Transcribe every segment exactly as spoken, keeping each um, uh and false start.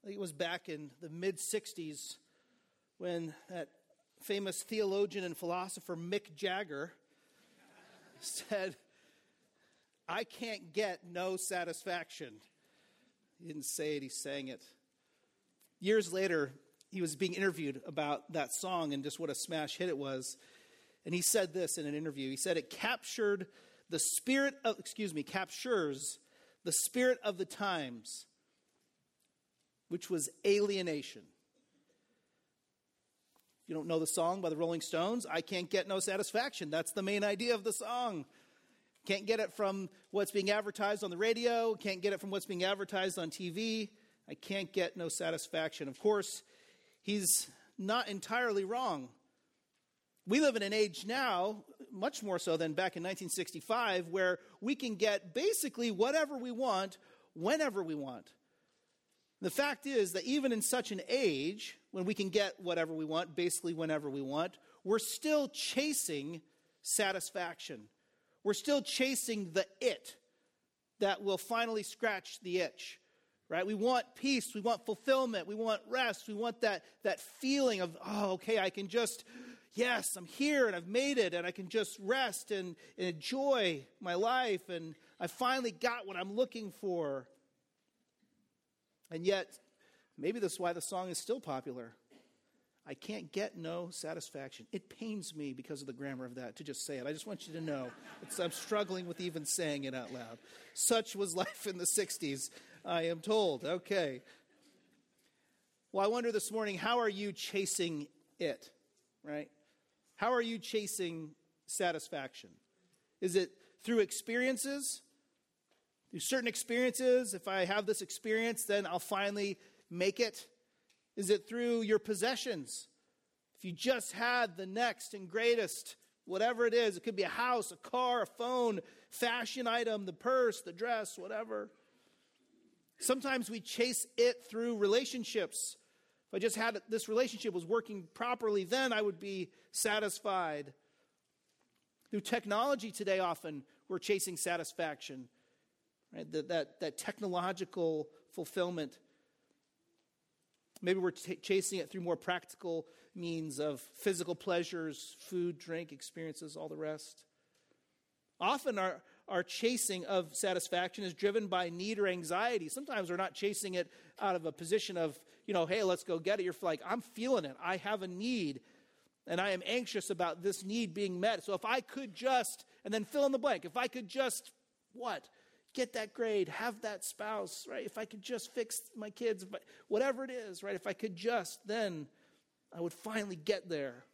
I think it was back in the mid-sixties when that famous theologian and philosopher Mick Jagger said, "I can't get no satisfaction." He didn't say it, he sang it. Years later, he was being interviewed about that song and just what a smash hit it was. And he said this in an interview. He said it captured the spirit of, excuse me, captures the spirit of the times, which was alienation. If you don't know the song by the Rolling Stones, I can't get no satisfaction. That's the main idea of the song. Can't get it from what's being advertised on the radio. Can't get it from what's being advertised on T V. I can't get no satisfaction. Of course, he's not entirely wrong. We live in an age now, much more so than back in nineteen sixty-five, where we can get basically whatever we want, whenever we want. The fact is that even in such an age, when we can get whatever we want, basically whenever we want, we're still chasing satisfaction. We're still chasing the it that will finally scratch the itch, right? We want peace. We want fulfillment. We want rest. We want that, that feeling of, oh, okay, I can just, yes, I'm here and I've made it and I can just rest and, and enjoy my life and I finally got what I'm looking for. And yet, maybe that's why the song is still popular. I can't get no satisfaction. It pains me because of the grammar of that to just say it. I just want you to know. It's, I'm struggling with even saying it out loud. Such was life in the sixties, I am told. Okay. Well, I wonder this morning, how are you chasing it, right? How are you chasing satisfaction? Is it through experiences? Through certain experiences? If I have this experience, then I'll finally make it. Is it through your possessions? If you just had the next and greatest, whatever it is, it could be a house, a car, a phone, fashion item, the purse, the dress, whatever. Sometimes we chase it through relationships. If I just had this relationship was working properly, then I would be satisfied. Through technology today, often we're chasing satisfaction, right? That, that, that technological fulfillment. Maybe we're t- chasing it through more practical means of physical pleasures, food, drink, experiences, all the rest. Often our, our chasing of satisfaction is driven by need or anxiety. Sometimes we're not chasing it out of a position of, you know, hey, let's go get it. You're like, I'm feeling it. I have a need, and I am anxious about this need being met. So if I could just, and then fill in the blank, if I could just, what? Get that grade, have that spouse, right? If I could just fix my kids, whatever it is, right? If I could just, then I would finally get there.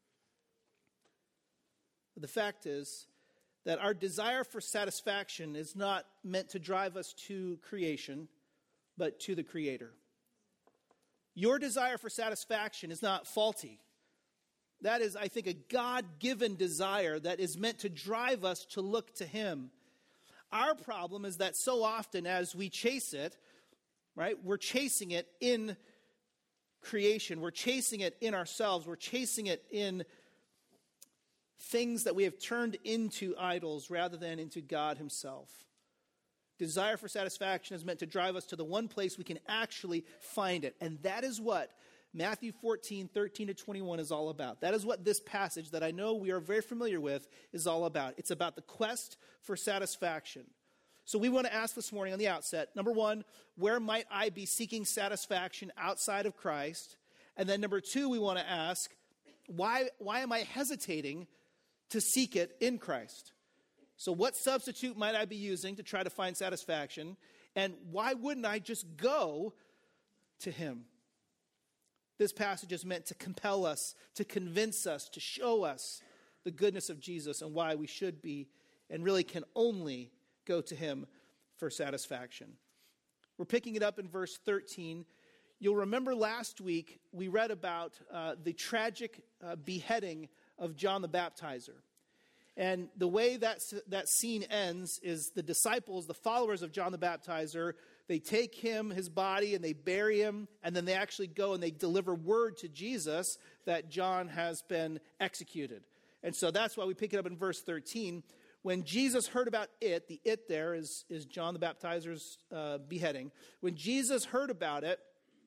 But the fact is that our desire for satisfaction is not meant to drive us to creation, but to the Creator. Your desire for satisfaction is not faulty. That is, I think, a God-given desire that is meant to drive us to look to Him. Our problem is that so often as we chase it, right, we're chasing it in creation. We're chasing it in ourselves. We're chasing it in things that we have turned into idols rather than into God Himself. Desire for satisfaction is meant to drive us to the one place we can actually find it. And that is what Matthew fourteen, thirteen to twenty-one is all about. That is what this passage that I know we are very familiar with is all about. It's about the quest for satisfaction. So we want to ask this morning on the outset, number one, where might I be seeking satisfaction outside of Christ? And then number two, we want to ask, why, why am I hesitating to seek it in Christ? So what substitute might I be using to try to find satisfaction? And why wouldn't I just go to Him? This passage is meant to compel us, to convince us, to show us the goodness of Jesus and why we should be and really can only go to Him for satisfaction. We're picking it up in verse thirteen. You'll remember last week we read about uh, the tragic uh, beheading of John the Baptizer. And the way that, that scene ends is the disciples, the followers of John the Baptizer, they take him, his body, and they bury him, and then they actually go and they deliver word to Jesus that John has been executed. And so that's why we pick it up in verse thirteen. When Jesus heard about it, the it there is, is John the Baptizer's uh, beheading. When Jesus heard about it,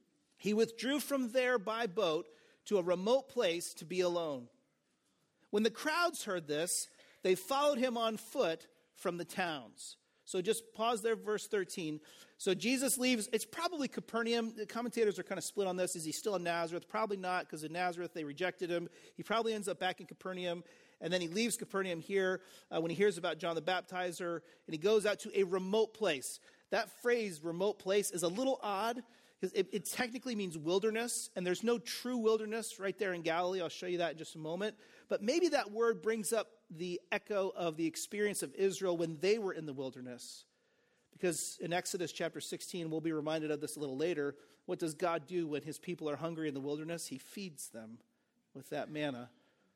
He withdrew from there by boat to a remote place to be alone. When the crowds heard this, they followed him on foot from the towns. So just pause there, verse thirteen. So Jesus leaves. It's probably Capernaum. The commentators are kind of split on this. Is he still in Nazareth? Probably not, because in Nazareth they rejected him. He probably ends up back in Capernaum. And then he leaves Capernaum here uh, when he hears about John the Baptizer. And he goes out to a remote place. That phrase, remote place, is a little odd. Because it, it technically means wilderness. And there's no true wilderness right there in Galilee. I'll show you that in just a moment. But maybe that word brings up the echo of the experience of Israel when they were in the wilderness. Because in Exodus chapter sixteen, we'll be reminded of this a little later. What does God do when his people are hungry in the wilderness? He feeds them with that manna.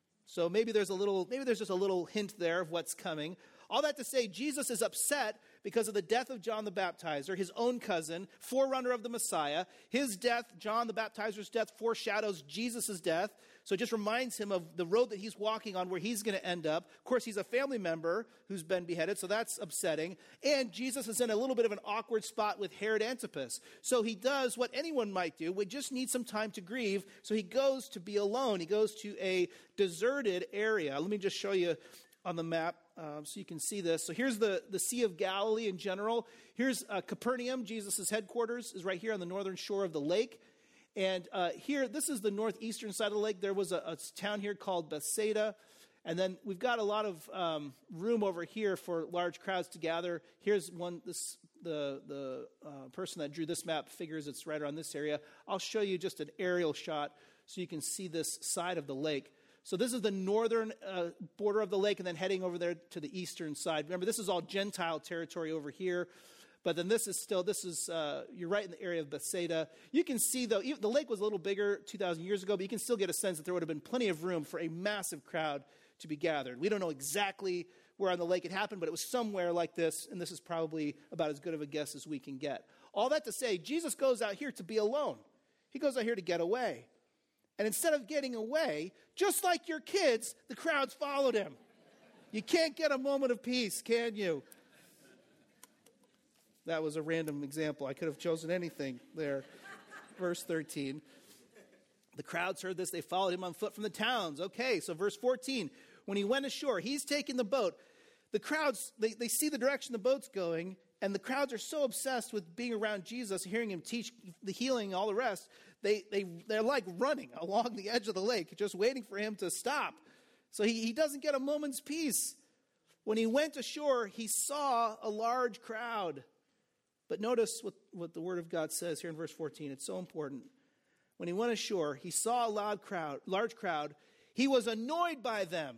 So maybe there's a little, maybe there's just a little hint there of what's coming. All that to say, Jesus is upset because of the death of John the Baptizer, his own cousin, forerunner of the Messiah. His death, John the Baptizer's death, foreshadows Jesus' death. So it just reminds him of the road that he's walking on, where he's going to end up. Of course, he's a family member who's been beheaded, so that's upsetting. And Jesus is in a little bit of an awkward spot with Herod Antipas. So he does what anyone might do. We just need some time to grieve. So he goes to be alone. He goes to a deserted area. Let me just show you on the map um, so you can see this. So here's the, the Sea of Galilee in general. Here's uh, Capernaum. Jesus' headquarters is right here on the northern shore of the lake. And uh, here, this is the northeastern side of the lake. There was a, a town here called Bethsaida. And then we've got a lot of um, room over here for large crowds to gather. Here's one, this, the, the uh, person that drew this map figures it's right around this area. I'll show you just an aerial shot so you can see this side of the lake. So this is the northern uh, border of the lake, and then heading over there to the eastern side. Remember, this is all Gentile territory over here. But then this is still, this is, uh, you're right in the area of Bethsaida. You can see, though, even, the lake was a little bigger two thousand years ago, but you can still get a sense that there would have been plenty of room for a massive crowd to be gathered. We don't know exactly where on the lake it happened, but it was somewhere like this, and this is probably about as good of a guess as we can get. All that to say, Jesus goes out here to be alone. He goes out here to get away. And instead of getting away, just like your kids, the crowds followed him. You can't get a moment of peace, can you? That was a random example. I could have chosen anything there. Verse thirteen. The crowds heard this. They followed him on foot from the towns. Okay, so verse fourteen. When he went ashore, he's taking the boat. The crowds, they, they see the direction the boat's going, and the crowds are so obsessed with being around Jesus, hearing him teach the healing, all the rest, they, they, they're like running along the edge of the lake, just waiting for him to stop. So he, he doesn't get a moment's peace. When he went ashore, he saw a large crowd. But notice what, what the Word of God says here in verse fourteen. It's so important. When he went ashore, he saw a loud crowd, large crowd. He was annoyed by them.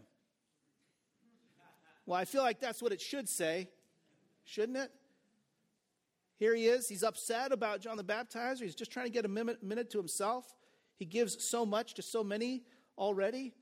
Well, I feel like that's what it should say, shouldn't it? Here he is. He's upset about John the Baptizer. He's just trying to get a minute, minute to himself. He gives so much to so many already.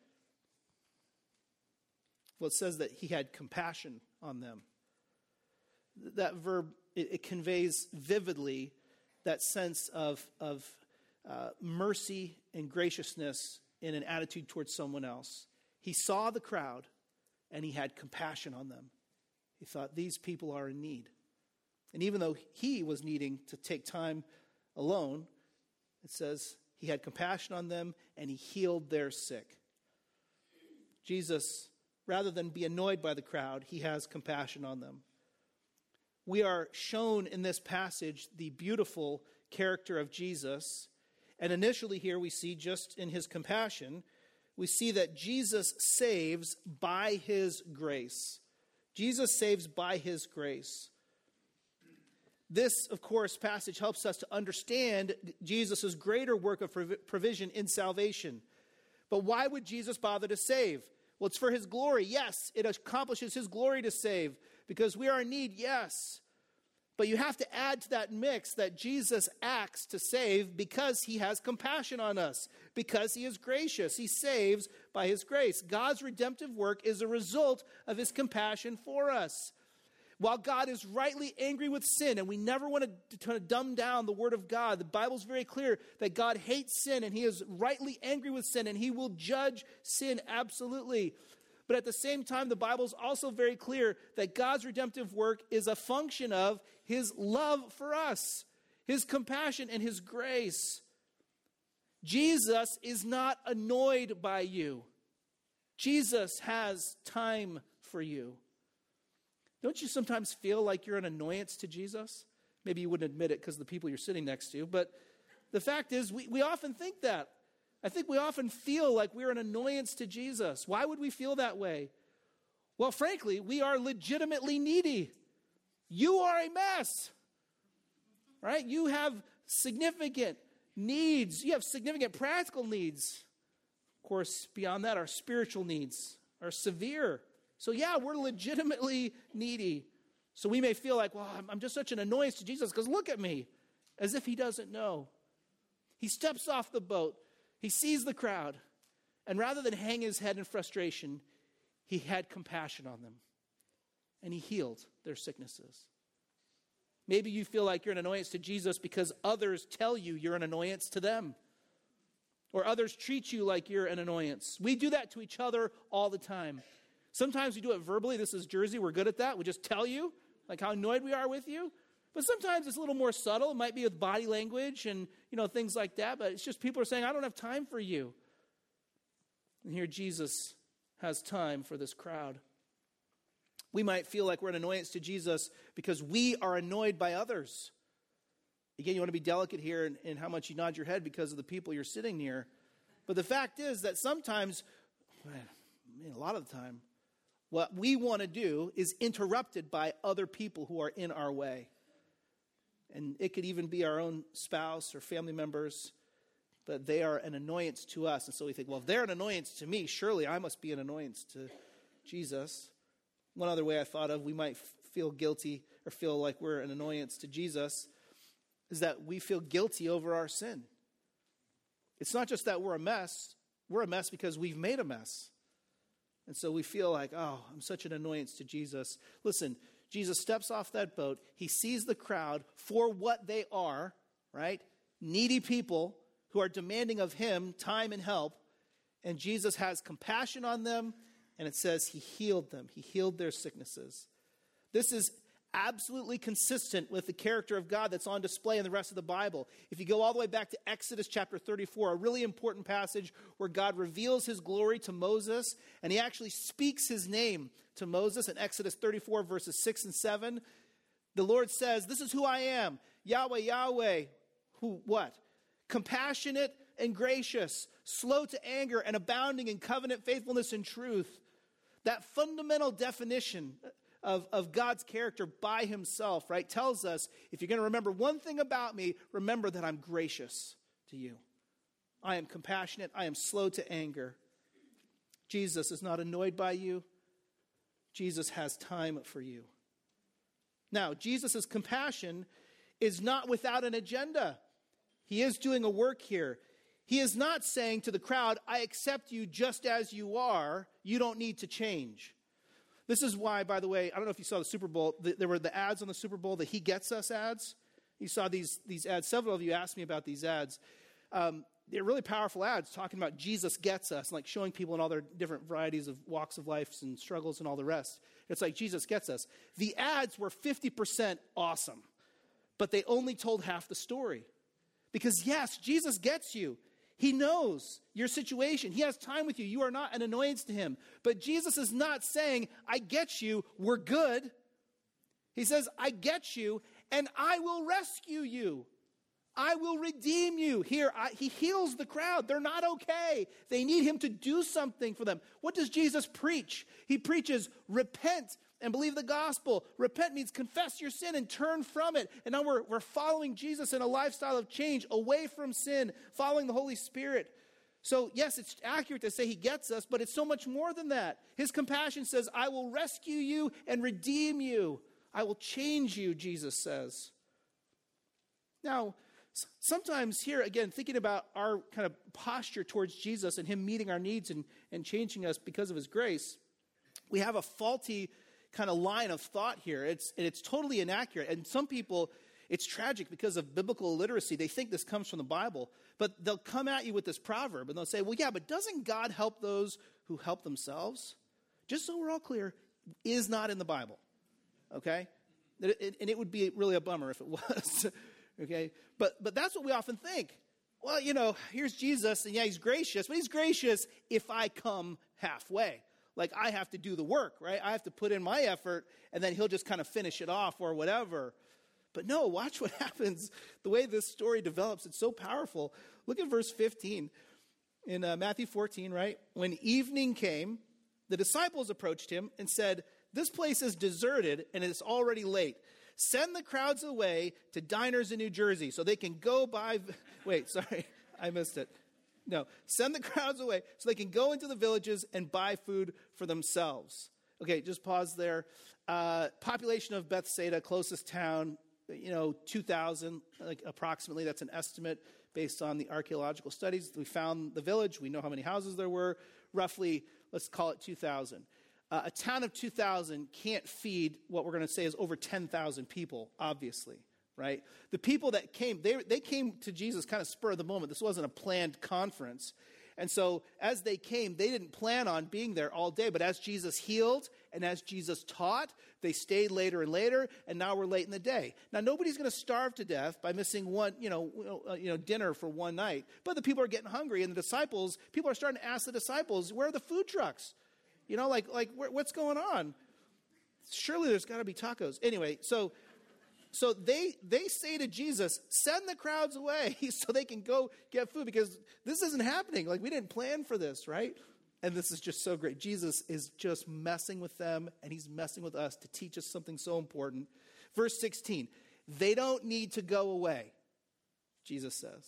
Well, it says that he had compassion on them. That verb, it, it conveys vividly that sense of, of uh, mercy and graciousness in an attitude towards someone else. He saw the crowd and he had compassion on them. He thought, these people are in need. And even though he was needing to take time alone, it says he had compassion on them and he healed their sick. Jesus, rather than be annoyed by the crowd, he has compassion on them. We are shown in this passage the beautiful character of Jesus. And initially here we see, just in his compassion, we see that Jesus saves by his grace. Jesus saves by his grace. This, of course, passage helps us to understand Jesus' greater work of provision in salvation. But why would Jesus bother to save? Well, it's for his glory. Yes, it accomplishes his glory to save because we are in need, yes. But you have to add to that mix that Jesus acts to save because he has compassion on us, because he is gracious. He saves by his grace. God's redemptive work is a result of his compassion for us. While God is rightly angry with sin, and we never want to, to dumb down the word of God, the Bible's very clear that God hates sin and he is rightly angry with sin and he will judge sin absolutely. But at the same time, the Bible's also very clear that God's redemptive work is a function of his love for us, his compassion and his grace. Jesus is not annoyed by you. Jesus has time for you. Don't you sometimes feel like you're an annoyance to Jesus? Maybe you wouldn't admit it because of the people you're sitting next to, but the fact is we, we often think that. I think we often feel like we're an annoyance to Jesus. Why would we feel that way? Well, frankly, we are legitimately needy. You are a mess, right? You have significant needs. You have significant practical needs. Of course, beyond that, our spiritual needs are severe. So yeah, we're legitimately needy. So we may feel like, well, I'm, I'm just such an annoyance to Jesus because look at me, as if he doesn't know. He steps off the boat. He sees the crowd. And rather than hang his head in frustration, he had compassion on them. And he healed their sicknesses. Maybe you feel like you're an annoyance to Jesus because others tell you you're an annoyance to them. Or others treat you like you're an annoyance. We do that to each other all the time. Sometimes we do it verbally. This is Jersey. We're good at that. We just tell you like how annoyed we are with you. But sometimes it's a little more subtle. It might be with body language and, you know, things like that. But it's just people are saying, I don't have time for you. And here Jesus has time for this crowd. We might feel like we're an annoyance to Jesus because we are annoyed by others. Again, you want to be delicate here in, in how much you nod your head because of the people you're sitting near. But the fact is that sometimes, I mean, a lot of the time, what we want to do is interrupted by other people who are in our way. And it could even be our own spouse or family members, but they are an annoyance to us. And so we think, well, if they're an annoyance to me, surely I must be an annoyance to Jesus. One other way I thought of, we might feel guilty or feel like we're an annoyance to Jesus, is that we feel guilty over our sin. It's not just that we're a mess. We're a mess because we've made a mess. And so we feel like, oh, I'm such an annoyance to Jesus. Listen, Jesus steps off that boat. He sees the crowd for what they are, right? Needy people who are demanding of him time and help. And Jesus has compassion on them. And it says he healed them. He healed their sicknesses. This is absolutely consistent with the character of God that's on display in the rest of the Bible. If you go all the way back to Exodus chapter thirty-four, a really important passage where God reveals his glory to Moses, and he actually speaks his name to Moses in Exodus thirty-four, verses six and seven. The Lord says, this is who I am, Yahweh, Yahweh, who, what? Compassionate and gracious, slow to anger and abounding in covenant faithfulness and truth. That fundamental definition Of, of God's character by himself, right, tells us, if you're going to remember one thing about me, remember that I'm gracious to you. I am compassionate. I am slow to anger. Jesus is not annoyed by you. Jesus has time for you. Now, Jesus' compassion is not without an agenda. He is doing a work here. He is not saying to the crowd, I accept you just as you are. You don't need to change. This is why, by the way, I don't know if you saw the Super Bowl. The, there were the ads on the Super Bowl, the He Gets Us ads. You saw these, these ads. Several of you asked me about these ads. Um, they're really powerful ads talking about Jesus gets us, and like showing people in all their different varieties of walks of life and struggles and all the rest. It's like Jesus gets us. The ads were fifty percent awesome, but they only told half the story. Because yes, Jesus gets you. He knows your situation. He has time with you. You are not an annoyance to him. But Jesus is not saying, I get you, we're good. He says, I get you, and I will rescue you. I will redeem you. Here, I, he heals the crowd. They're not okay. They need him to do something for them. What does Jesus preach? He preaches, repent and believe the gospel. Repent means confess your sin and turn from it. And now we're, we're following Jesus in a lifestyle of change, away from sin, following the Holy Spirit. So yes, it's accurate to say he gets us, but it's so much more than that. His compassion says, I will rescue you and redeem you. I will change you, Jesus says. Now, sometimes here, again, thinking about our kind of posture towards Jesus and him meeting our needs and, and changing us because of his grace, we have a faulty kind of line of thought here. It's, and it's totally inaccurate. And some people, it's tragic because of biblical illiteracy. They think this comes from the Bible, but they'll come at you with this proverb and they'll say, well, yeah, but doesn't God help those who help themselves? Just so we're all clear, is not in the Bible, okay? And it would be really a bummer if it was, okay? But, but that's what we often think. well, you know, here's Jesus, and yeah, he's gracious, but he's gracious if I come halfway. Like, I have to do the work, right? I have to put in my effort, and then he'll just kind of finish it off or whatever. But no, watch what happens. The way this story develops, it's so powerful. Look at verse fifteen in uh, Matthew fourteen, right? When evening came, the disciples approached him and said, this place is deserted and it's already late. Send the crowds away to diners in New Jersey so they can go buy... Wait, sorry, I missed it. No, send the crowds away so they can go into the villages and buy food for themselves. Okay, just pause there. Uh, population of Bethsaida, closest town, you know, two thousand, like approximately. That's an estimate based on the archaeological studies. We found the village. We know how many houses there were. Roughly, let's call it two thousand. Uh, a town of two thousand can't feed what we're going to say is over ten thousand people, obviously, right? The people that came, they, they came to Jesus kind of spur of the moment. This wasn't a planned conference. And so as they came, they didn't plan on being there all day. But as Jesus healed and as Jesus taught, they stayed later and later, and now we're late in the day. Now, nobody's going to starve to death by missing one, you know, you know, dinner for one night. But the people are getting hungry, and the disciples, people are starting to ask the disciples, where are the food trucks? You know, like, like where, what's going on? Surely there's got to be tacos. Anyway, so... So they they say to Jesus, send the crowds away so they can go get food, because this isn't happening. Like, we didn't plan for this, right? And this is just so great. Jesus is just messing with them, and he's messing with us to teach us something so important. Verse sixteen, they don't need to go away, Jesus says.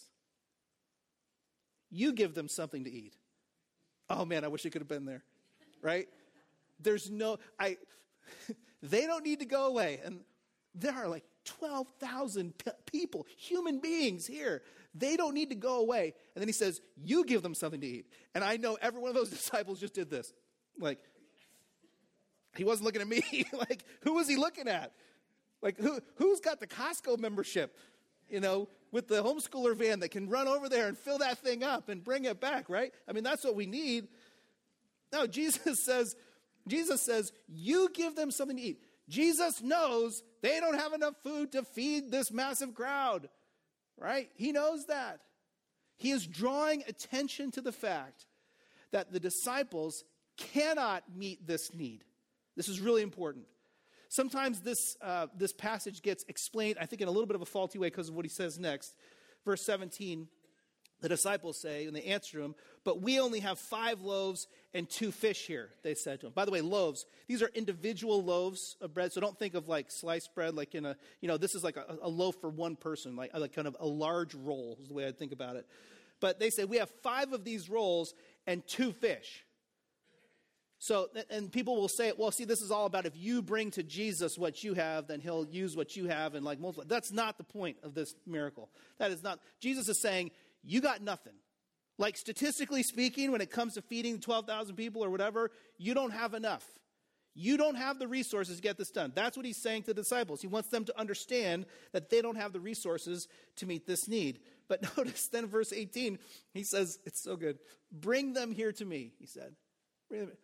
You give them something to eat. Oh, man, I wish it could have been there, right? There's no, I, they don't need to go away. And there are like twelve thousand p- people, human beings here. They don't need to go away. And then he says, you give them something to eat. And I know every one of those disciples just did this. Like, he wasn't looking at me. Like, who was he looking at? Like, who, who's got the Costco membership, you know, with the homeschooler van that can run over there and fill that thing up and bring it back, right? I mean, that's what we need. No, Jesus says, Jesus says, you give them something to eat. Jesus knows they don't have enough food to feed this massive crowd, right? He knows that. He is drawing attention to the fact that the disciples cannot meet this need. This is really important. Sometimes this, uh, this passage gets explained, I think, in a little bit of a faulty way because of what he says next. Verse seventeen, the disciples say, and they answer him, but we only have five loaves and two fish here, they said to him. By the way, loaves, these are individual loaves of bread. So don't think of like sliced bread, like in a, you know, this is like a, a loaf for one person, like, like kind of a large roll is the way I think about it. But they say, we have five of these rolls and two fish. So, and people will say, well, see, this is all about if you bring to Jesus what you have, then he'll use what you have and like multiply. That's not the point of this miracle. That is not, Jesus is saying, you got nothing. Like, statistically speaking, when it comes to feeding twelve thousand people or whatever, you don't have enough. You don't have the resources to get this done. That's what he's saying to the disciples. He wants them to understand that they don't have the resources to meet this need. But notice then verse eighteen, he says, it's so good. Bring them here to me, he said. Bring them.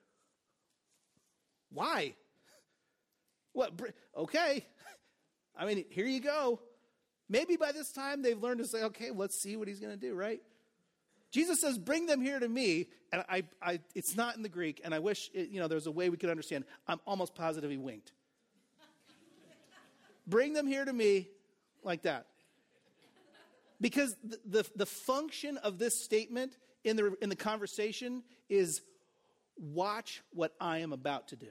Why? What? Okay. I mean, here you go. Maybe by this time they've learned to say, okay, let's see what he's going to do, right? Jesus says, bring them here to me. And I, I, it's not in the Greek, and I wish it, you know, there's a way we could understand. I'm almost positive he winked. Bring them here to me like that. Because the, the, the function of this statement in the, in the conversation is watch what I am about to do.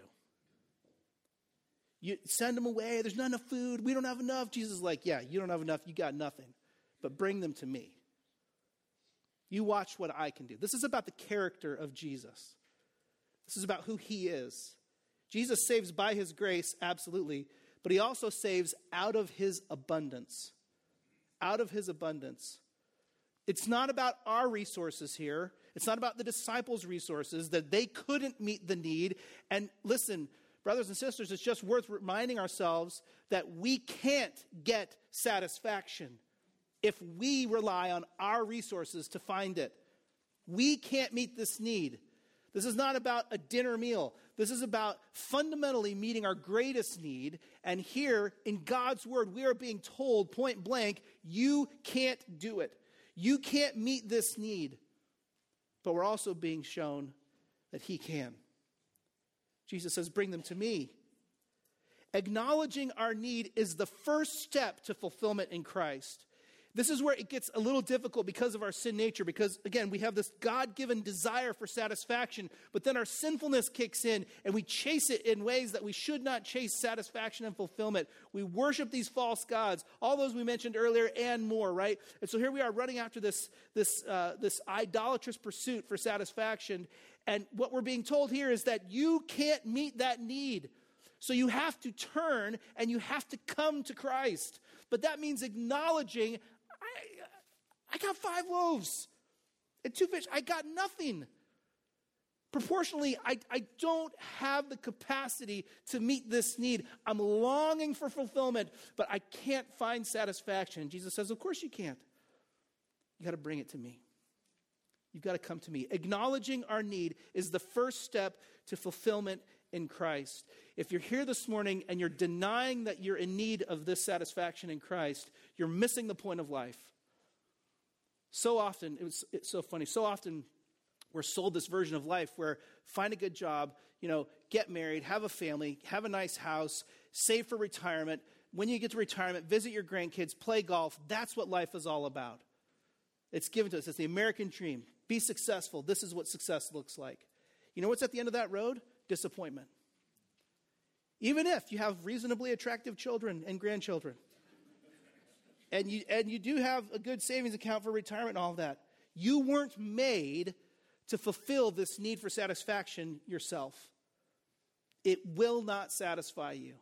You send them away. There's not enough food. We don't have enough. Jesus is like, yeah, you don't have enough. You got nothing. But bring them to me. You watch what I can do. This is about the character of Jesus. This is about who he is. Jesus saves by his grace, absolutely. But he also saves out of his abundance. Out of his abundance. It's not about our resources here. It's not about the disciples' resources, that they couldn't meet the need. And listen, brothers and sisters, it's just worth reminding ourselves that we can't get satisfaction if we rely on our resources to find it. We can't meet this need. This is not about a dinner meal. This is about fundamentally meeting our greatest need. And here in God's word, we are being told point blank, you can't do it. You can't meet this need, but we're also being shown that he can. Jesus says, bring them to me. Acknowledging our need is the first step to fulfillment in Christ. This is where it gets a little difficult because of our sin nature, because, again, we have this God-given desire for satisfaction, but then our sinfulness kicks in, and we chase it in ways that we should not chase satisfaction and fulfillment. We worship these false gods, all those we mentioned earlier and more, right? And so here we are running after this, this, uh, this idolatrous pursuit for satisfaction, and what we're being told here is that you can't meet that need. So you have to turn, and you have to come to Christ. But that means acknowledging, I got five loaves and two fish. I got nothing. Proportionally, I, I don't have the capacity to meet this need. I'm longing for fulfillment, but I can't find satisfaction. And Jesus says, of course you can't. You got to bring it to me. You've got to come to me. Acknowledging our need is the first step to fulfillment in Christ. If you're here this morning and you're denying that you're in need of this satisfaction in Christ, you're missing the point of life. So often, it was, it's so funny, so often we're sold this version of life where find a good job, you know, get married, have a family, have a nice house, save for retirement. When you get to retirement, visit your grandkids, play golf. That's what life is all about. It's given to us. It's the American dream. Be successful. This is what success looks like. You know what's at the end of that road? Disappointment. Even if you have reasonably attractive children and grandchildren. And you and you do have a good savings account for retirement and all of that. You weren't made to fulfill this need for satisfaction yourself. It will not satisfy you.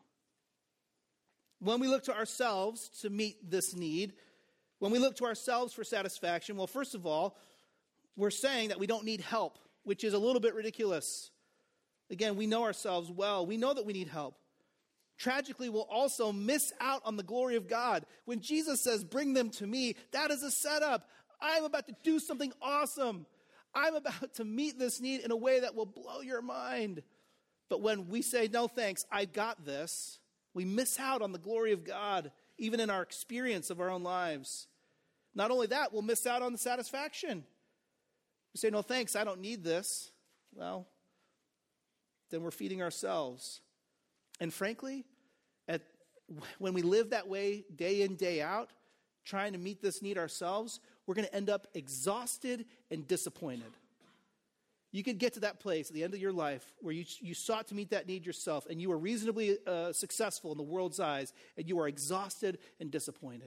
When we look to ourselves to meet this need, when we look to ourselves for satisfaction, well, first of all, we're saying that we don't need help, which is a little bit ridiculous. Again, we know ourselves well. We know that we need help. Tragically, we'll also miss out on the glory of God. When Jesus says, bring them to me, that is a setup. I'm about to do something awesome. I'm about to meet this need in a way that will blow your mind. But when we say, no thanks, I got this, we miss out on the glory of God, even in our experience of our own lives. Not only that, we'll miss out on the satisfaction. We say, no thanks, I don't need this. Well, then we're feeding ourselves. And frankly, at, when we live that way day in, day out, trying to meet this need ourselves, we're going to end up exhausted and disappointed. You could get to that place at the end of your life where you, you sought to meet that need yourself, and you were reasonably uh, successful in the world's eyes, and you are exhausted and disappointed.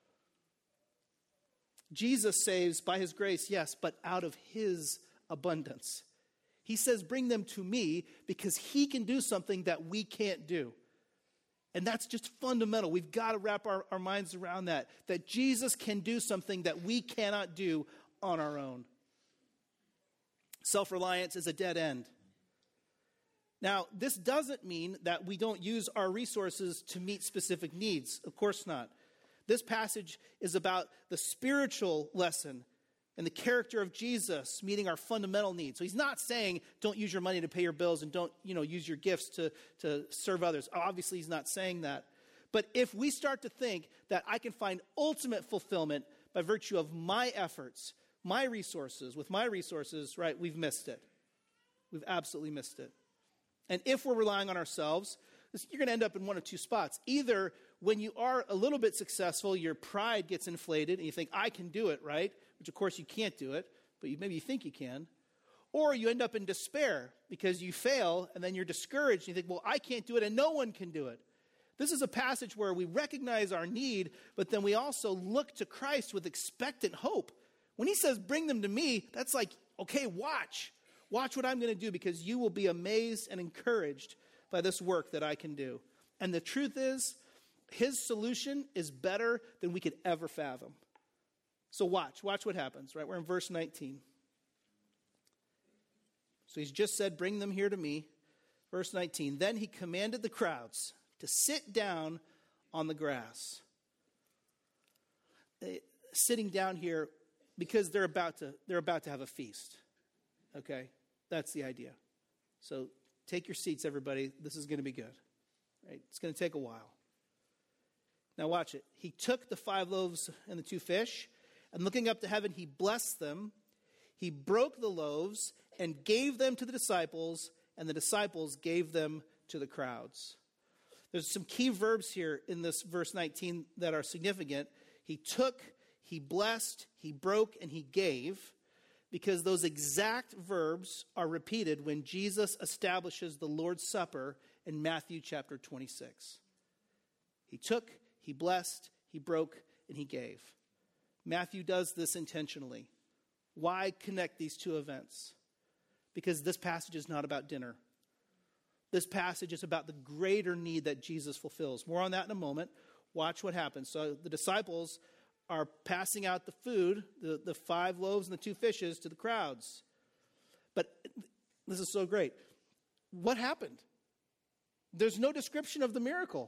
Jesus saves by his grace, yes, but out of his abundance. He says, bring them to me because he can do something that we can't do. And that's just fundamental. We've got to wrap our, our minds around that, that Jesus can do something that we cannot do on our own. Self-reliance is a dead end. Now, this doesn't mean that we don't use our resources to meet specific needs. Of course not. This passage is about the spiritual lesson and the character of Jesus meeting our fundamental needs. So he's not saying don't use your money to pay your bills and don't, you know, use your gifts to, to serve others. Obviously, he's not saying that. But if we start to think that I can find ultimate fulfillment by virtue of my efforts, my resources, with my resources, right, we've missed it. We've absolutely missed it. And if we're relying on ourselves, you're going to end up in one of two spots. Either when you are a little bit successful, your pride gets inflated and you think, I can do it, right? Which, of course, you can't do it, but you, maybe you think you can. Or you end up in despair because you fail and then you're discouraged and you think, well, I can't do it and no one can do it. This is a passage where we recognize our need, but then we also look to Christ with expectant hope. When he says, bring them to me, that's like, okay, watch. Watch what I'm going to do because you will be amazed and encouraged by this work that I can do. And the truth is, his solution is better than we could ever fathom. So watch, watch what happens, right? We're in verse nineteen. So he's just said, bring them here to me. Verse nineteen, then he commanded the crowds to sit down on the grass. Uh, sitting down here because they're about to, they're about to have a feast. Okay? That's the idea. So take your seats, everybody. This is going to be good. Right? It's going to take a while. Now watch it. He took the five loaves and the two fish, And looking up to heaven, he blessed them. He broke the loaves and gave them to the disciples, and the disciples gave them to the crowds. There's some key verbs here in this verse nineteen that are significant. He took, he blessed, he broke, and he gave, because those exact verbs are repeated when Jesus establishes the Lord's Supper in Matthew chapter twenty-six. He took, he blessed, he broke, and he gave. Matthew does this intentionally. Why connect these two events? Because this passage is not about dinner. This passage is about the greater need that Jesus fulfills. More on that in a moment. Watch what happens. So the disciples are passing out the food, the, the five loaves and the two fishes, to the crowds. But this is so great. What happened? There's no description of the miracle.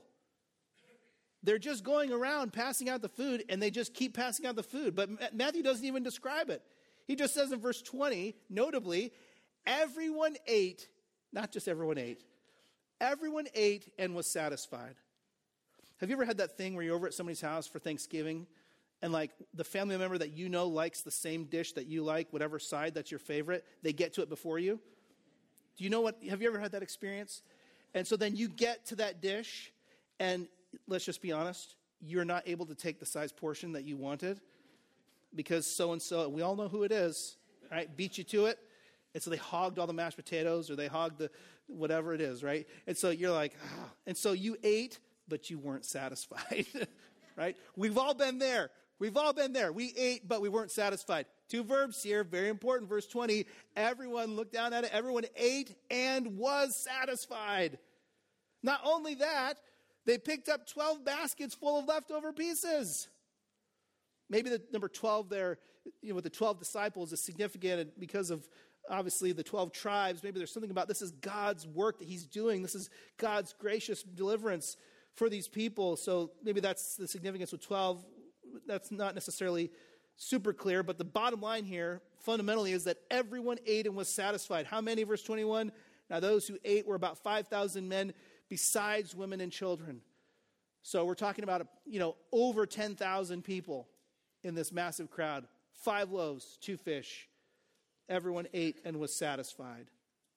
They're just going around passing out the food, and they just keep passing out the food. But Matthew doesn't even describe it. He just says in verse twenty, notably, everyone ate, not just everyone ate, everyone ate and was satisfied. Have you ever had that thing where you're over at somebody's house for Thanksgiving, and like the family member that you know likes the same dish that you like, whatever side that's your favorite, they get to it before you? Do you know what, have you ever had that experience? And so then you get to that dish, and let's just be honest, you're not able to take the size portion that you wanted because so-and-so, we all know who it is, right, beat you to it. And so they hogged all the mashed potatoes, or they hogged the whatever it is, right? And so you're like, ah. And so you ate, but you weren't satisfied, right? We've all been there. We've all been there. We ate, but we weren't satisfied. Two verbs here, very important. Verse twenty, everyone looked down at it. Everyone ate and was satisfied. Not only that, they picked up twelve baskets full of leftover pieces. Maybe the number twelve there, you know, with the twelve disciples is significant because of, obviously, the twelve tribes. Maybe there's something about this is God's work that he's doing. This is God's gracious deliverance for these people. So maybe that's the significance with twelve. That's not necessarily super clear, but the bottom line here fundamentally is that everyone ate and was satisfied. How many, verse twenty-one? Now those who ate were about five thousand men besides women and children. So we're talking about, you know, over ten thousand people in this massive crowd. Five loaves, two fish. Everyone ate and was satisfied.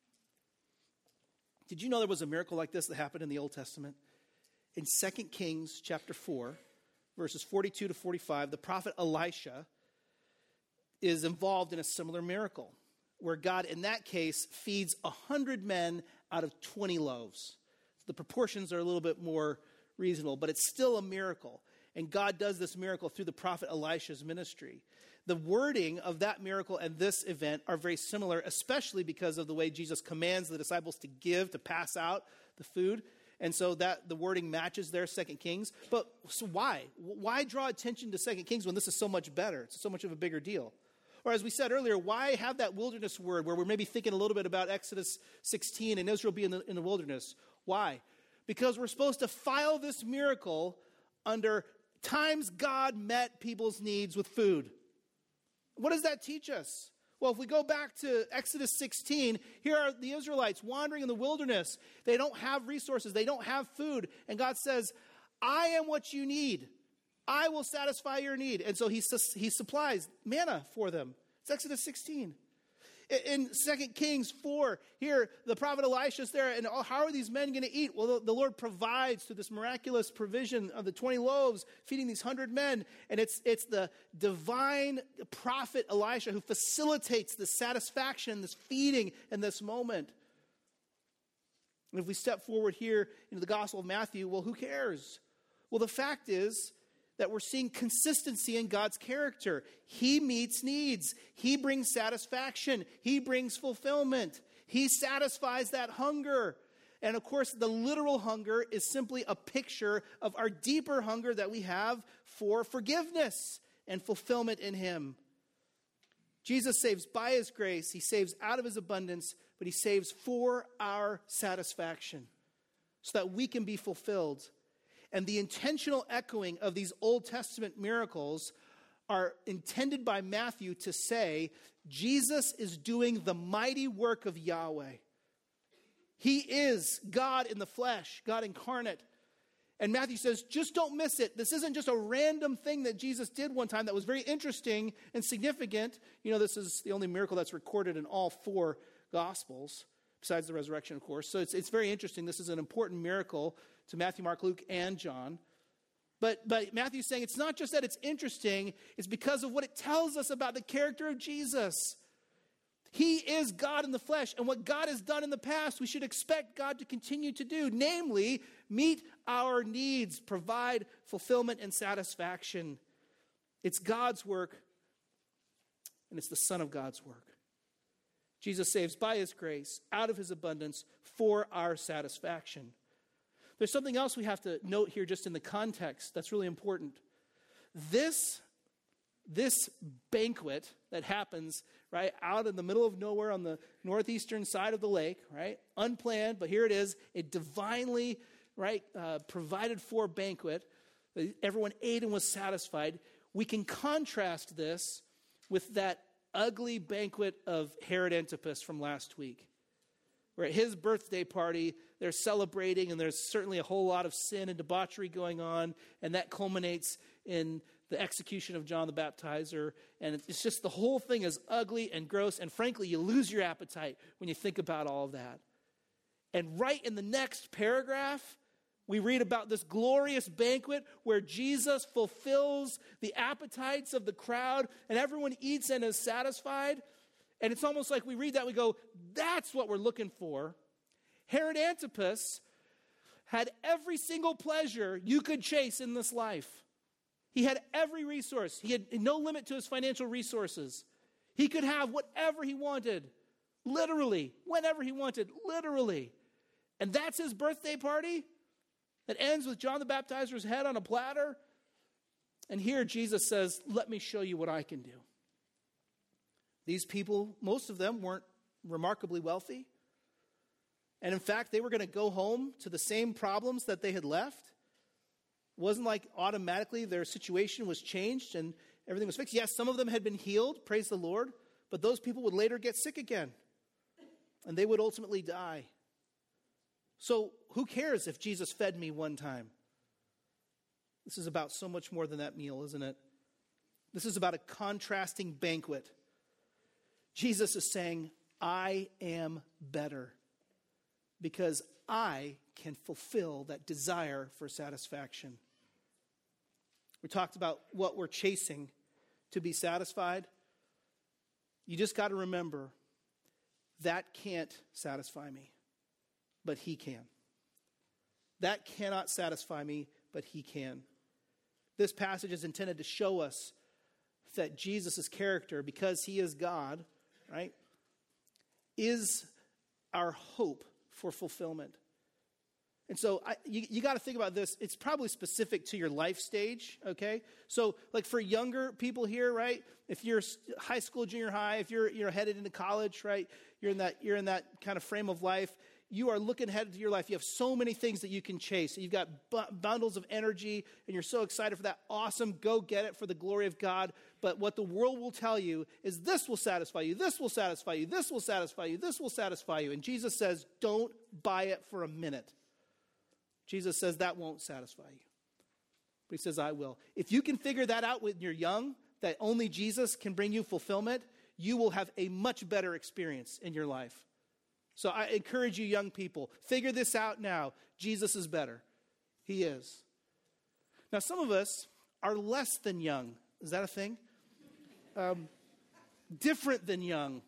Did you know there was a miracle like this that happened in the Old Testament? In Second Kings chapter four, verses forty-two to forty-five, the prophet Elisha is involved in a similar miracle where God, in that case, feeds one hundred men out of twenty loaves. The proportions are a little bit more reasonable, but it's still a miracle. And God does this miracle through the prophet Elisha's ministry. The wording of that miracle and this event are very similar, especially because of the way Jesus commands the disciples to give, to pass out the food. And so that the wording matches their Second Kings. But so why? Why draw attention to Second Kings when this is so much better? It's so much of a bigger deal. Or as we said earlier, why have that wilderness word where we're maybe thinking a little bit about Exodus sixteen and Israel being in the, in the wilderness? Why? Because we're supposed to file this miracle under times God met people's needs with food. What does that teach us? Well, if we go back to Exodus sixteen, here are the Israelites wandering in the wilderness. They don't have resources. They don't have food. And God says, I am what you need. I will satisfy your need. And so he, he supplies manna for them. It's Exodus sixteen. In Second Kings four, here, the prophet Elisha is there, and how are these men going to eat? Well, the, the Lord provides through this miraculous provision of the twenty loaves, feeding these one hundred men. And it's, it's the divine prophet Elisha who facilitates this satisfaction, this feeding in this moment. And if we step forward here into the Gospel of Matthew, well, who cares? Well, the fact is that we're seeing consistency in God's character. He meets needs. He brings satisfaction. He brings fulfillment. He satisfies that hunger. And of course, the literal hunger is simply a picture of our deeper hunger that we have for forgiveness and fulfillment in him. Jesus saves by his grace. He saves out of his abundance, but he saves for our satisfaction so that we can be fulfilled. And the intentional echoing of these Old Testament miracles are intended by Matthew to say, Jesus is doing the mighty work of Yahweh. He is God in the flesh, God incarnate. And Matthew says, just don't miss it. This isn't just a random thing that Jesus did one time that was very interesting and significant. You know, this is the only miracle that's recorded in all four Gospels, besides the resurrection, of course. So it's, it's very interesting. This is an important miracle to Matthew, Mark, Luke, and John. But, but Matthew's saying it's not just that it's interesting, it's because of what it tells us about the character of Jesus. He is God in the flesh, and what God has done in the past, we should expect God to continue to do, namely, meet our needs, provide fulfillment and satisfaction. It's God's work, and it's the Son of God's work. Jesus saves by his grace, out of his abundance, for our satisfaction. There's something else we have to note here just in the context that's really important. This This banquet that happens, right, out in the middle of nowhere on the northeastern side of the lake, right, unplanned, but here it is, a divinely, right, uh, provided for banquet. Everyone ate and was satisfied. We can contrast this with that ugly banquet of Herod Antipas from last week, where at his birthday party, they're celebrating, and there's certainly a whole lot of sin and debauchery going on, and that culminates in the execution of John the Baptizer, and it's just the whole thing is ugly and gross, and frankly, you lose your appetite when you think about all of that. And right in the next paragraph, we read about this glorious banquet where Jesus fulfills the appetites of the crowd, and everyone eats and is satisfied. And it's almost like we read that, we go, that's what we're looking for. Herod Antipas had every single pleasure you could chase in this life. He had every resource. He had no limit to his financial resources. He could have whatever he wanted, literally, whenever he wanted, literally. And that's his birthday party that ends with John the Baptizer's head on a platter. And here Jesus says, let me show you what I can do. These people, most of them weren't remarkably wealthy. And in fact, they were going to go home to the same problems that they had left. It wasn't like automatically their situation was changed and everything was fixed. Yes, some of them had been healed, praise the Lord, but those people would later get sick again, and they would ultimately die. So who cares if Jesus fed me one time? This is about so much more than that meal, isn't it? This is about a contrasting banquet. Jesus is saying, I am better because I can fulfill that desire for satisfaction. We talked about what we're chasing to be satisfied. You just got to remember, that can't satisfy me, but he can. That cannot satisfy me, but he can. This passage is intended to show us that Jesus' character, because he is God, right, is our hope for fulfillment. And so I, you, you got to think about this. It's probably specific to your life stage, okay? So like for younger people here, right, if you're high school, junior high, if you're you're headed into college, right, you're in that you're in that kind of frame of life, you are looking ahead to your life. You have so many things that you can chase. You've got bu- bundles of energy, and you're so excited for that. Awesome, go get it for the glory of God. But what the world will tell you is this will satisfy you, this will satisfy you, this will satisfy you, this will satisfy you. And Jesus says, don't buy it for a minute. Jesus says that won't satisfy you. But he says, I will. If you can figure that out when you're young, that only Jesus can bring you fulfillment, you will have a much better experience in your life. So I encourage you young people, figure this out now. Jesus is better. He is. Now some of us are less than young. Is that a thing? Um, different than young.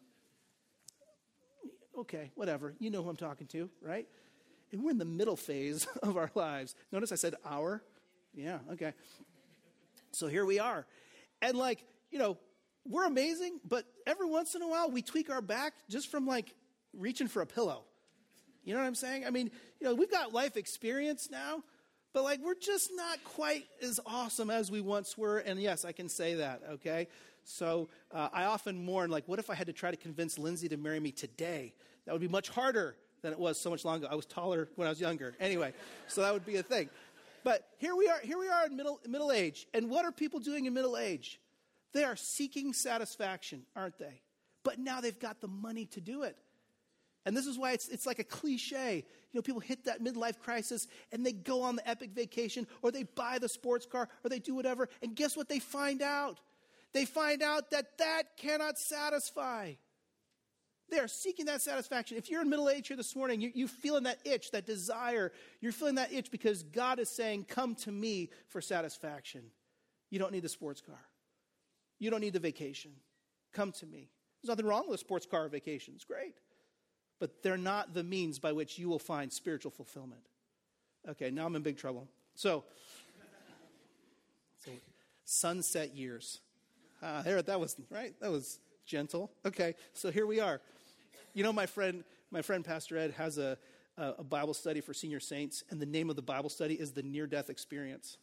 Okay, whatever. You know who I'm talking to, right? And we're in the middle phase of our lives. Notice I said our. Yeah, okay. So here we are. And like, you know, we're amazing, but every once in a while we tweak our back just from like reaching for a pillow. You know what I'm saying? I mean, you know, we've got life experience now, but like we're just not quite as awesome as we once were. And yes, I can say that, okay? So uh, I often mourn, like, what if I had to try to convince Lindsay to marry me today? That would be much harder than it was so much longer. I was taller when I was younger. Anyway, so that would be a thing. But here we are, here we are in middle middle age. And what are people doing in middle age? They are seeking satisfaction, aren't they? But now they've got the money to do it. And this is why it's it's like a cliche. You know, people hit that midlife crisis and they go on the epic vacation or they buy the sports car or they do whatever. And guess what they find out? They find out that that cannot satisfy. They are seeking that satisfaction. If you're in middle age here this morning, you, you're feeling that itch, that desire. You're feeling that itch because God is saying, come to me for satisfaction. You don't need the sports car. You don't need the vacation. Come to me. There's nothing wrong with a sports car or vacation. It's great. But they're not the means by which you will find spiritual fulfillment. Okay, now I'm in big trouble. So, so sunset years. Ah, there, that was, right? That was gentle. Okay, so here we are. You know, my friend, my friend Pastor Ed has a, a, a Bible study for senior saints, and the name of the Bible study is the Near-Death Experience.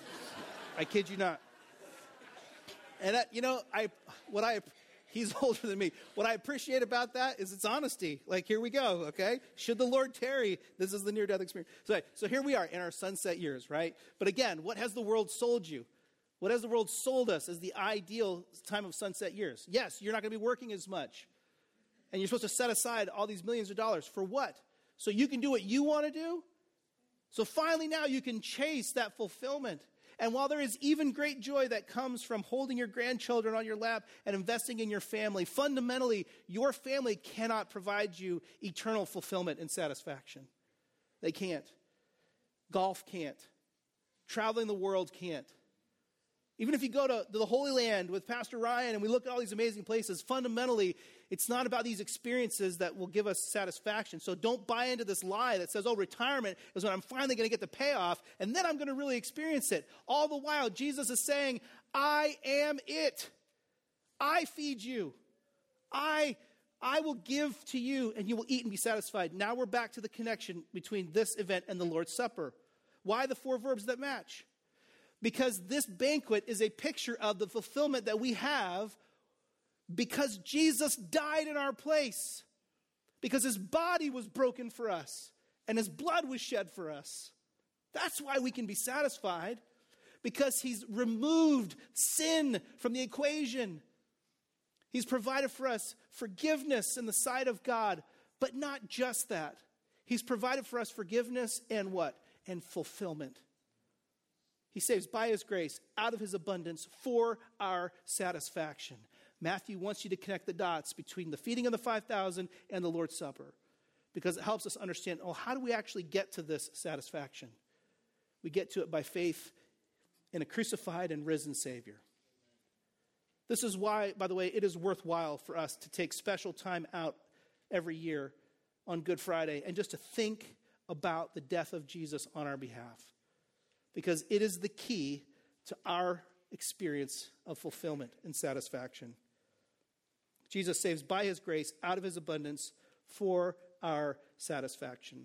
I kid you not. And, I, you know, I what I... He's older than me. What I appreciate about that is its honesty. Like, here we go, okay? Should the Lord tarry, this is the near-death experience. So, so here we are in our sunset years, right? But again, what has the world sold you? What has the world sold us as the ideal time of sunset years? Yes, you're not going to be working as much. And you're supposed to set aside all these millions of dollars. For what? So you can do what you want to do? So finally now you can chase that fulfillment. And while there is even great joy that comes from holding your grandchildren on your lap and investing in your family, fundamentally, your family cannot provide you eternal fulfillment and satisfaction. They can't. Golf can't. Traveling the world can't. Even if you go to, to the Holy Land with Pastor Ryan and we look at all these amazing places, fundamentally, it's not about these experiences that will give us satisfaction. So don't buy into this lie that says, oh, retirement is when I'm finally going to get the payoff, and then I'm going to really experience it. All the while, Jesus is saying, I am it. I feed you. I, I will give to you, and you will eat and be satisfied. Now we're back to the connection between this event and the Lord's Supper. Why the four verbs that match? Because this banquet is a picture of the fulfillment that we have because Jesus died in our place. Because his body was broken for us and his blood was shed for us. That's why we can be satisfied. Because he's removed sin from the equation. He's provided for us forgiveness in the sight of God. But not just that. He's provided for us forgiveness and what? And fulfillment. He saves by his grace, out of his abundance, for our satisfaction. Matthew wants you to connect the dots between the feeding of the five thousand and the Lord's Supper. Because it helps us understand, oh, how do we actually get to this satisfaction? We get to it by faith in a crucified and risen Savior. This is why, by the way, it is worthwhile for us to take special time out every year on Good Friday and just to think about the death of Jesus on our behalf. Because it is the key to our experience of fulfillment and satisfaction. Jesus saves by his grace, out of his abundance, for our satisfaction.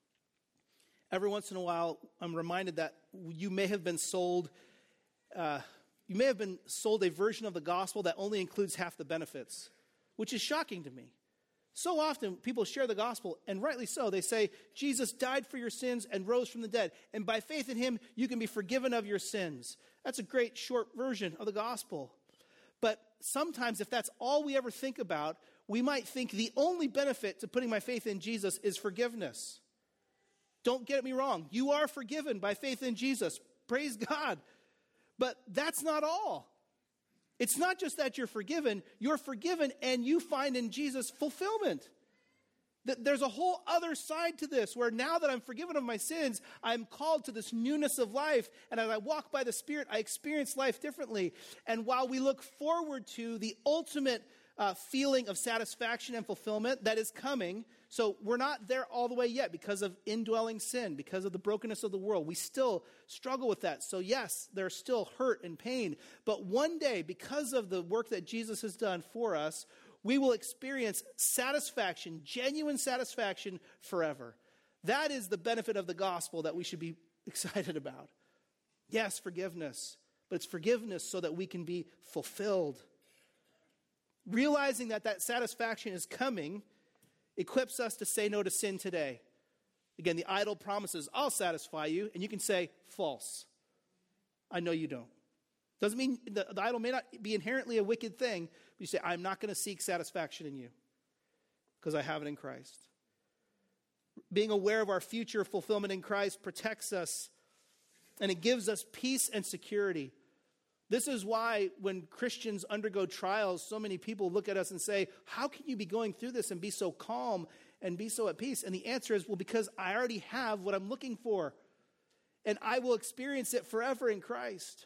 Every once in a while, I'm reminded that you may have been sold, uh, you may have been sold a version of the gospel that only includes half the benefits, which is shocking to me. So often people share the gospel, and rightly so. They say, Jesus died for your sins and rose from the dead. And by faith in him, you can be forgiven of your sins. That's a great short version of the gospel. But sometimes if that's all we ever think about, we might think the only benefit to putting my faith in Jesus is forgiveness. Don't get me wrong. You are forgiven by faith in Jesus. Praise God. But that's not all. It's not just that you're forgiven, you're forgiven and you find in Jesus fulfillment. There's a whole other side to this where now that I'm forgiven of my sins, I'm called to this newness of life. And as I walk by the Spirit, I experience life differently. And while we look forward to the ultimate uh, feeling of satisfaction and fulfillment that is coming, so we're not there all the way yet because of indwelling sin, because of the brokenness of the world. We still struggle with that. So yes, there's still hurt and pain. But one day, because of the work that Jesus has done for us, we will experience satisfaction, genuine satisfaction forever. That is the benefit of the gospel that we should be excited about. Yes, forgiveness, but it's forgiveness so that we can be fulfilled. Realizing that that satisfaction is coming equips us to say no to sin today. Again, the idol promises, I'll satisfy you, and you can say, false. I know you don't. Doesn't mean the, the idol may not be inherently a wicked thing, but you say, I'm not going to seek satisfaction in you because I have it in Christ. Being aware of our future fulfillment in Christ protects us, and it gives us peace and security. This is why when Christians undergo trials, so many people look at us and say, how can you be going through this and be so calm and be so at peace? And the answer is, well, because I already have what I'm looking for, and I will experience it forever in Christ.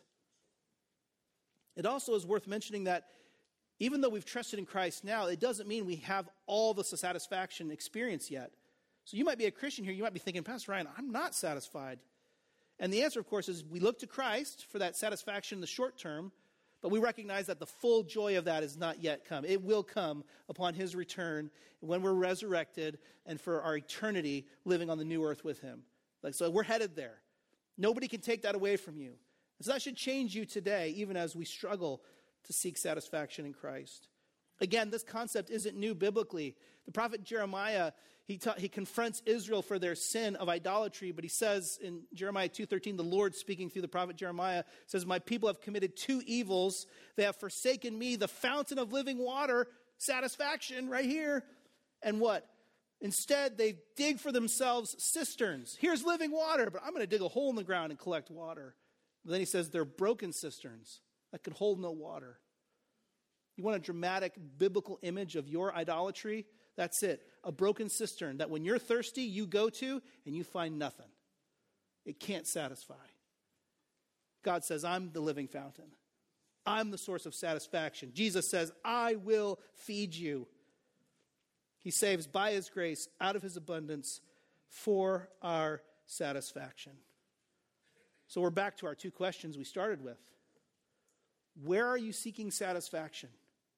It also is worth mentioning that even though we've trusted in Christ now, it doesn't mean we have all the satisfaction experience yet. So you might be a Christian here, you might be thinking, Pastor Ryan, I'm not satisfied. And the answer, of course, is we look to Christ for that satisfaction in the short term, but we recognize that the full joy of that is not yet come. It will come upon his return when we're resurrected and for our eternity living on the new earth with him. Like, so we're headed there. Nobody can take that away from you. And so that should change you today, even as we struggle to seek satisfaction in Christ. Again, this concept isn't new biblically. The prophet Jeremiah, he, ta- he confronts Israel for their sin of idolatry, but he says in Jeremiah two thirteen, the Lord speaking through the prophet Jeremiah says, my people have committed two evils. They have forsaken me, the fountain of living water, satisfaction right here. And what? Instead, they dig for themselves cisterns. Here's living water, but I'm going to dig a hole in the ground and collect water. But then he says they're broken cisterns that could hold no water. You want a dramatic biblical image of your idolatry? That's it. A broken cistern that when you're thirsty, you go to and you find nothing. It can't satisfy. God says, I'm the living fountain. I'm the source of satisfaction. Jesus says, I will feed you. He saves by his grace out of his abundance for our satisfaction. So we're back to our two questions we started with. Where are you seeking satisfaction?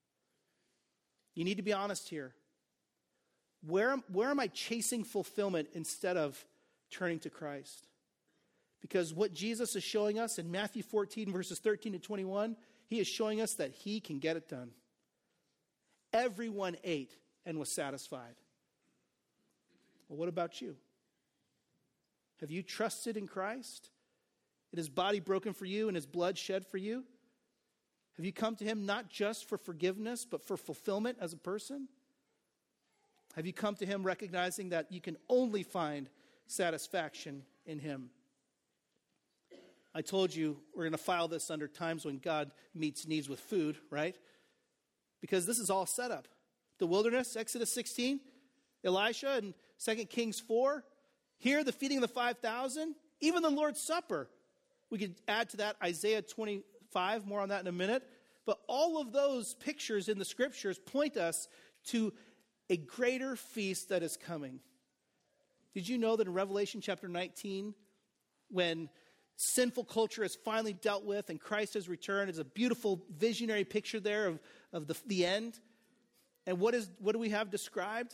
You need to be honest here. Where, where am I chasing fulfillment instead of turning to Christ? Because what Jesus is showing us in Matthew fourteen, verses thirteen to twenty-one, he is showing us that he can get it done. Everyone ate and was satisfied. Well, what about you? Have you trusted in Christ? In his body broken for you and his blood shed for you? Have you come to him not just for forgiveness, but for fulfillment as a person? Have you come to him recognizing that you can only find satisfaction in him? I told you we're going to file this under times when God meets needs with food, right? Because this is all set up. The wilderness, Exodus sixteen, Elisha in Second Kings four, here the feeding of the five thousand, even the Lord's Supper. We could add to that Isaiah twenty-five, more on that in a minute. But all of those pictures in the scriptures point us to a greater feast that is coming. Did you know that in Revelation chapter nineteen, when sinful culture is finally dealt with and Christ has returned, it's a beautiful visionary picture there of, of the, the end. And what is what do we have described?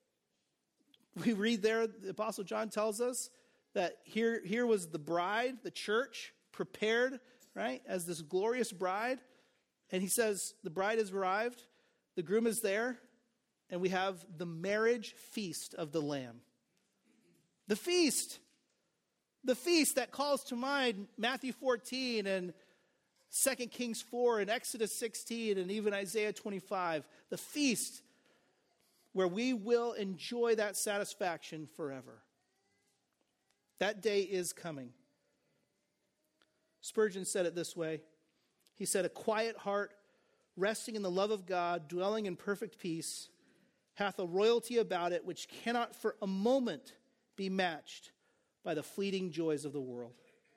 We read there, the Apostle John tells us that here, here was the bride, the church, prepared, right, as this glorious bride. And he says, the bride has arrived, the groom is there, and we have the marriage feast of the Lamb. The feast. The feast that calls to mind Matthew fourteen and Second Kings four and Exodus sixteen and even Isaiah twenty-five. The feast where we will enjoy that satisfaction forever. That day is coming. Spurgeon said it this way. He said, a quiet heart, resting in the love of God, dwelling in perfect peace, hath a royalty about it which cannot for a moment be matched by the fleeting joys of the world.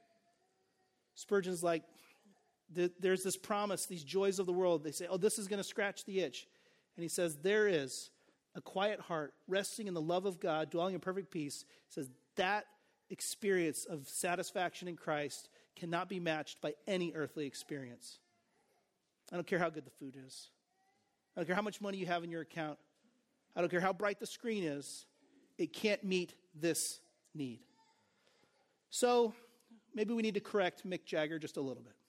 Spurgeon's like, there's this promise, these joys of the world. They say, oh, this is going to scratch the itch. And he says, there is a quiet heart, resting in the love of God, dwelling in perfect peace. He says, that experience of satisfaction in Christ cannot be matched by any earthly experience. I don't care how good the food is. I don't care how much money you have in your account. I don't care how bright the screen is. It can't meet this need. So maybe we need to correct Mick Jagger just a little bit.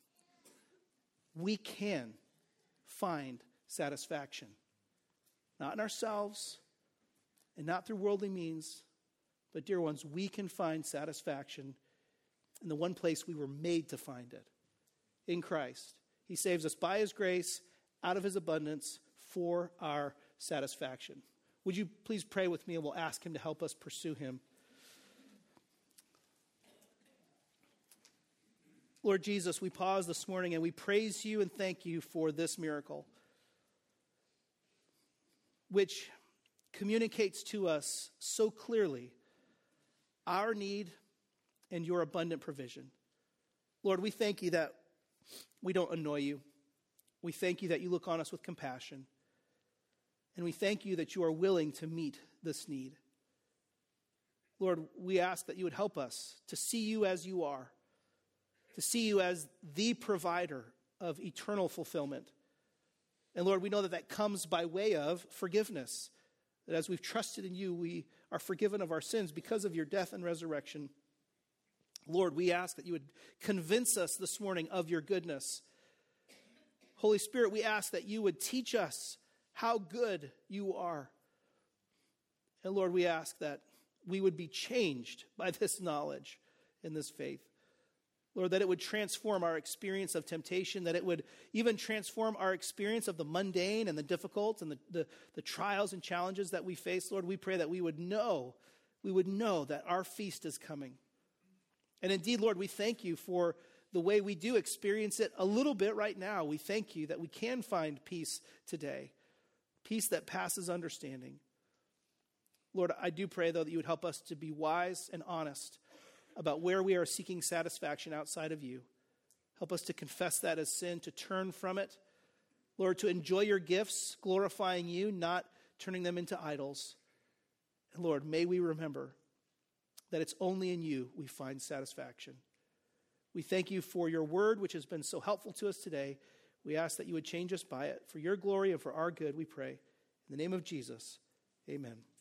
We can find satisfaction. Not in ourselves and not through worldly means, but dear ones, we can find satisfaction in the one place we were made to find it, in Christ. He saves us by his grace, out of his abundance, for our satisfaction. Would you please pray with me, and we'll ask him to help us pursue him. Lord Jesus, we pause this morning and we praise you and thank you for this miracle, which communicates to us so clearly our need and your abundant provision. Lord, we thank you that we don't annoy you. We thank you that you look on us with compassion. And we thank you that you are willing to meet this need. Lord, we ask that you would help us to see you as you are, to see you as the provider of eternal fulfillment. And Lord, we know that that comes by way of forgiveness, that as we've trusted in you, we are forgiven of our sins because of your death and resurrection. Lord, we ask that you would convince us this morning of your goodness. Holy Spirit, we ask that you would teach us how good you are. And Lord, we ask that we would be changed by this knowledge and this faith. Lord, that it would transform our experience of temptation, that it would even transform our experience of the mundane and the difficult and the, the, the trials and challenges that we face. Lord, we pray that we would know, we would know that our feast is coming. And indeed, Lord, we thank you for the way we do experience it a little bit right now. We thank you that we can find peace today, peace that passes understanding. Lord, I do pray, though, that you would help us to be wise and honest about where we are seeking satisfaction outside of you. Help us to confess that as sin, to turn from it. Lord, to enjoy your gifts, glorifying you, not turning them into idols. And Lord, may we remember that it's only in you we find satisfaction. We thank you for your word, which has been so helpful to us today. We ask that you would change us by it. For your glory and for our good, we pray. In the name of Jesus, amen.